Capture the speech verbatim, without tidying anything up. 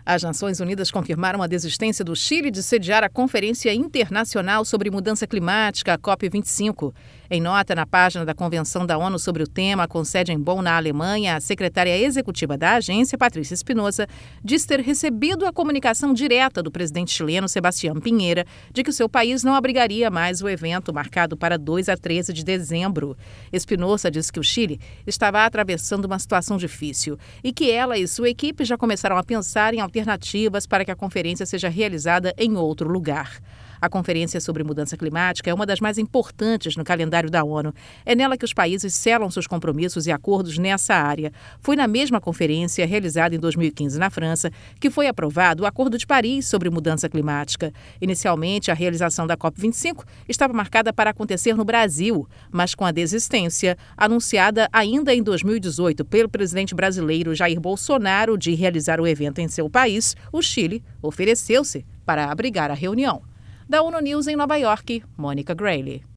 As Nações Unidas confirmaram a desistência do Chile de sediar a Conferência Internacional sobre Mudança Climática, a COP vinte e cinco. Em nota na página da Convenção da ONU sobre o tema, com sede em Bonn, na Alemanha, a secretária executiva da agência, Patrícia Espinosa, diz ter recebido a comunicação direta do presidente chileno, Sebastián Piñera, de que o seu país não abrigaria mais o evento marcado para dois a treze de dezembro. Espinosa disse que o Chile estava atravessando uma situação difícil e que ela e sua equipe já começaram a pensar em alternativas para que a conferência seja realizada em outro lugar. A Conferência sobre Mudança Climática é uma das mais importantes no calendário da ONU. É nela que os países selam seus compromissos e acordos nessa área. Foi na mesma conferência, realizada em dois mil e quinze na França, que foi aprovado o Acordo de Paris sobre mudança climática. Inicialmente, a realização da COP vinte e cinco estava marcada para acontecer no Brasil, mas com a desistência, anunciada ainda em dois mil e dezoito pelo presidente brasileiro Jair Bolsonaro de realizar o evento em seu país, o Chile ofereceu-se para abrigar a reunião. Da ONU News em Nova York, Mônica Grayle.